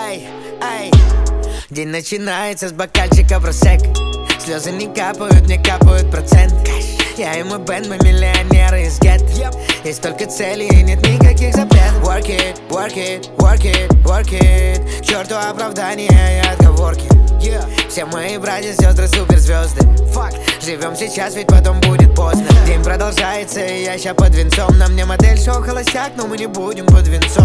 Ай, ай. День начинается с бокальчика просека. Слезы не капают, мне капают процент. Я и мой бенд, мы миллионеры из гетто. Есть только цели и нет никаких запретов. Work it, work it, work it, work it. К черту оправдания и отговорки. Все мои братья, сестры, суперзвезды. Живем сейчас, ведь потом будет поздно. День продолжается, и я ща под венцом. На мне модель шоу холостяк, но мы не будем под венцом.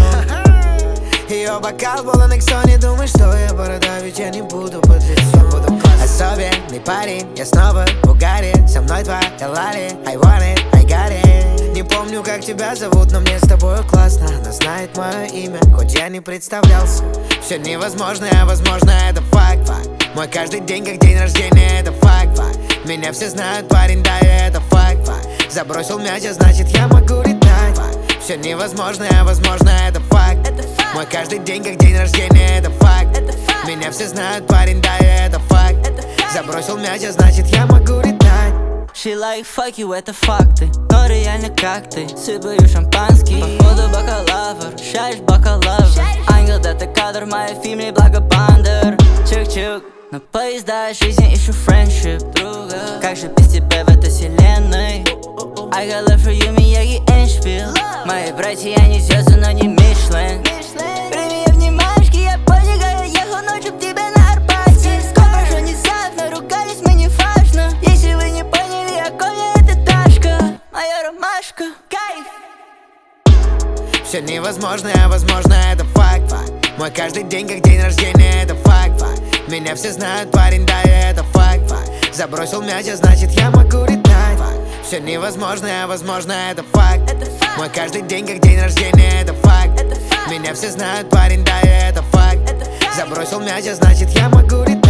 Ее бокал полон иксо, не думай, что я борода, ведь я не буду под лицом. Особенный парень, я снова в угаре. Со мной твоя лали, I want it, I got it. Не помню, как тебя зовут, но мне с тобой классно. Она знает мое имя, хоть я не представлялся. Все невозможно, а возможно, это факт. Мой каждый день как день рождения, это факт. Меня все знают, парень, да, и это факт. Забросил мяч, а значит я могу летать. Все невозможно, а возможно, это факт. Мой каждый день как день рождения, это факт. Меня все знают, парень, да, и это факт. Забросил мяч, а значит я могу летать. She like fuck you, это факты. Но реально как ты, сыпаю шампанский. Походу бакалавр, шаришь бакалавр. Ангел, это кадр, моя фильме благобандер. Чук-чук, на поезда жизни ищу френдшип друга. Как же без тебя в этой вселенной? I got love for you, Miyagi Эндшпиль. Мои братья не звезды, но не Мишлен. Прими внимашки, я понял, я ехал ночью к тебе на Арбате. Сколько не знаю, но ругались мы не важно. Если вы не поняли, о ком я, это Дашка, моя ромашка, кайф. Все невозможно, а возможно, это факт. Мой каждый день как день рождения, это факт. Меня все знают, парень, да, и это факт. Забросил мяч, а значит я могу летать. Все невозможно, а возможно, это факт. Мой каждый день как день рождения, это факт. Меня все знают, парень, да, и это факт. Забросил мяч, а значит я могу летать.